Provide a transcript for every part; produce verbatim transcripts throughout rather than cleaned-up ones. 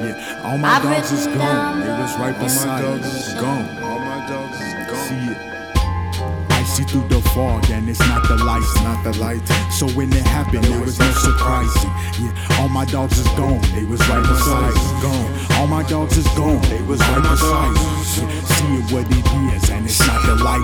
Yeah, all my dogs is gone. They was right beside us. Gone. All my dogs is gone. See it. I see through the fog and it's not the lights, not the light. So when it happened, there was no surprising. Yeah, all my dogs is gone. They was right beside us. Gone. All my dogs is gone. They was right beside us. Yeah, see it what it is and it's not the light.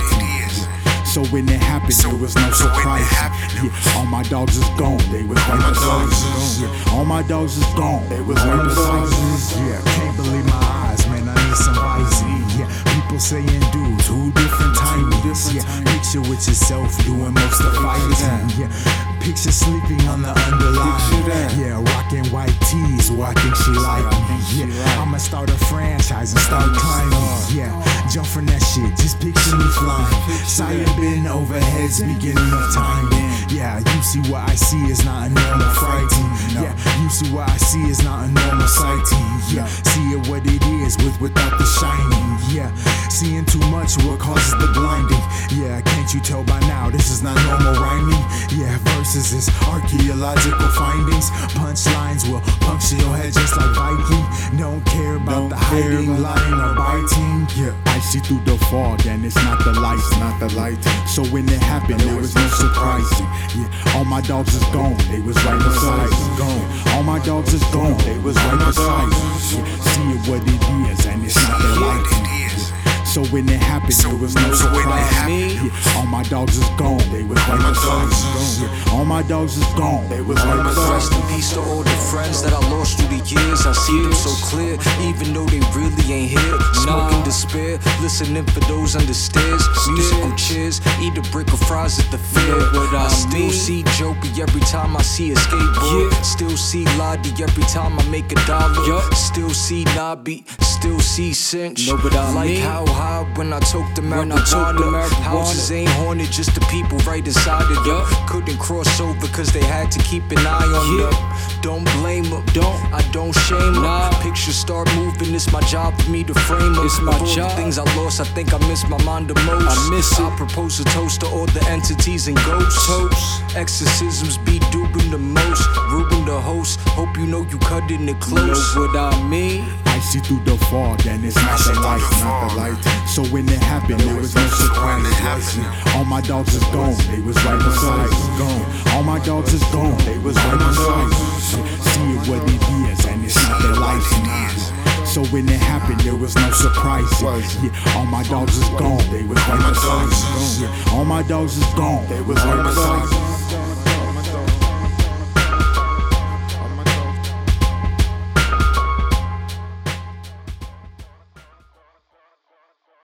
So when it happened, there was no surprise. Yeah, all my dogs is gone. They was right beside us. Yeah, all my dogs is gone. They was right beside us. Yeah, can't believe my eyes, man. I need some ice. Yeah, people saying dudes, who different timings. Yeah, picture with yourself doing most of the fighting. Yeah, picture sleeping on the underline. Yeah, rocking white tees, well, I think she like me. Yeah, I'ma start a franchise and start climbing. Yeah, jump from that shit, just picture me flying. Sight been overheads, beginning of time. Yeah, you see what I see is not a normal frighting. Yeah, you see what I see is not a normal sighting. Yeah, see it what it is with without the shining. Yeah, seeing too much what causes the blinding. Yeah, can't you tell by now this is not normal rhyming? Yeah, verses is archaeological findings. Punchlines will puncture your head just like Viking. Don't care about Don't the hiding, lying, or biting. Yeah, I see through the fog and it's not the lights, not the light. So when it happened, there was no surprising. Yeah, all my dogs is gone. They was right beside us. Gone. All my dogs is gone. They was right beside us. Yeah, see it what it is and it's not the light. So when it happened, there was no surprise. Yeah, all my dogs is gone. They was right beside us. Yeah, all my dogs is gone. They was right beside Rest in us. peace to all the friends that I lost through the years. I see them so clear, even though they really ain't here. Smoking despair, listening for those under stairs. Musical chairs, eat a brick of fries at the fair. I still see Jokey every time I see a skateboard. Still see Lottie every time I make a dollar. Still see Nobby, still see Cinch. Like how high when I took the marijuana. Houses ain't haunted, just the people right inside of them. Couldn't cross over cause they had to keep an eye on them. Don't blame them, don't, I don't shame them. Pictures start moving, it's my job for me to frame them. It's my job. The things I lost, I think I miss my mind the most. I miss it. I propose a toast to all the entities and ghosts. Toast. Exorcisms be doing the most. Ruben the host, hope you know you cutting it close. Know what I mean? I see through the fog and it's not the light, not the light. So when it happened, there was no surprise. All my dogs is gone. They was right beside us. Gone. All my dogs is gone. They was right beside us. See it what it is and it's not the light. So when it happened, there was no surprise. Yeah, all my dogs is gone. They was right beside us. Yeah, all my dogs is gone. They was right beside us.